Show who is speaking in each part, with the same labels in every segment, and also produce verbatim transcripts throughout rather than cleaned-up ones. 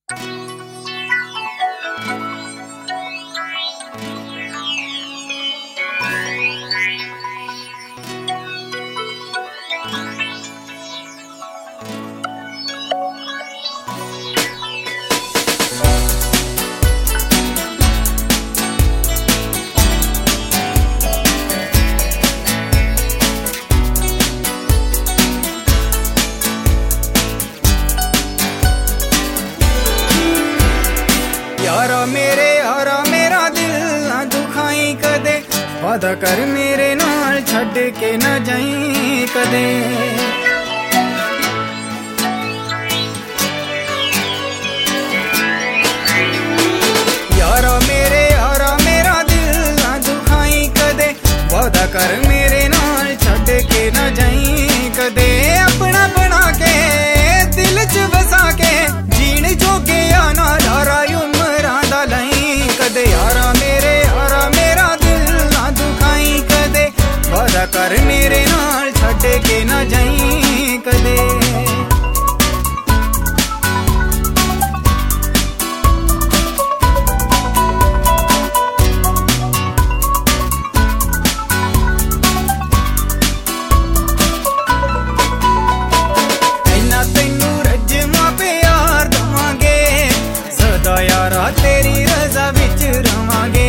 Speaker 1: यारा मेरे यारा मेरा दिल ना दुखाई कदे, वादा कर मेरे नाल छड़ के ना जाई कदे। यारा मेरे यारा मेरा दिल ना दुखाई कदे, वादा कर मेरे नाल छड़ के ना जाई कदे। अपना बना के दिल च बसा के जीण जोगे आना यारा कदे। यारा मेरे यारा मेरा दिल ना दुखाई कदे, वादा कर मेरे नाल छड़ के ना जाई कदे। इन्ना तैनू रज्जमा प्यार दवांगे, सदा यारा तेरी रजा विच रवांगे।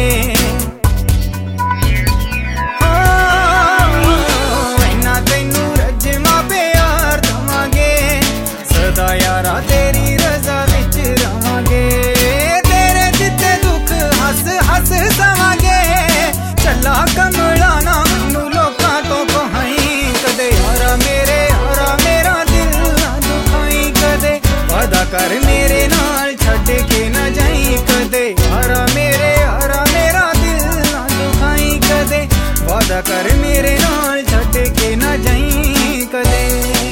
Speaker 1: इन्ना तैनू रज्जमा प्यार दवांगे, सदा यारा तेरी रजा विच रवांगे। तेरे जिते दुख हस हस सवांगे, चला कमला ना मैनू लोकां तो कहाई कदे। यारा मेरे यारा मेरा दिल ना दुखाई कदे, वादा कर मेरे नाल छड़ के ना जाई कदे। यारा मेरे यारा मेरा दिल ना दुखाई कदे, वादा कर मेरे नाल छड़ के ना जाई कदे।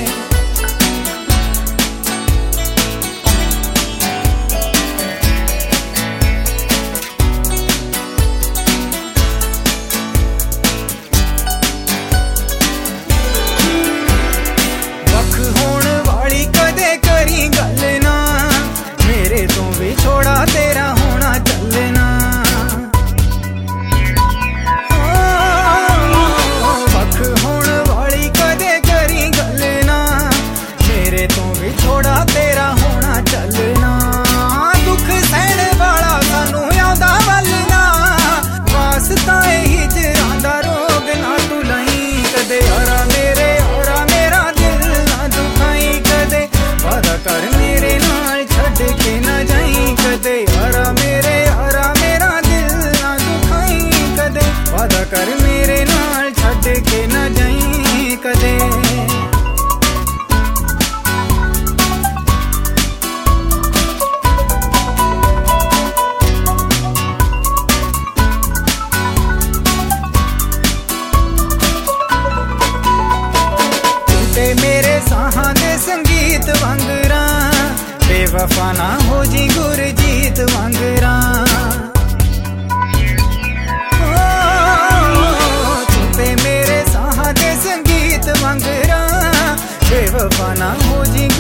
Speaker 1: वख होण वाली कदे करी गल ना, मेरे तो विछोड़ा तेरा होना चलना। वख होण वाली कदे करी गल ना, मेरे तो विछोड़ा तेरा होना चलना। दुख सहण वाला सानू आंदा वलना, वास्ता हिजरां दा रोग ना तू लई कदे। यारा मेरे यारा मेरा दिल ना दुखाई कदे, वादा कर मेरे नाल छड़ के ना जाई कदे। यारा मेरे यारा मेरा दिल ना दुखाई कदे, वादा कर मेरे नाल छड़ के ना जाई कदे। मेरे साहां दे संगीत वांगरा, बेवफा ना हो जी गुरजीत वांगरा। तू मेरे साहां दे संगीत वांगरा, बेवफा ना हो जी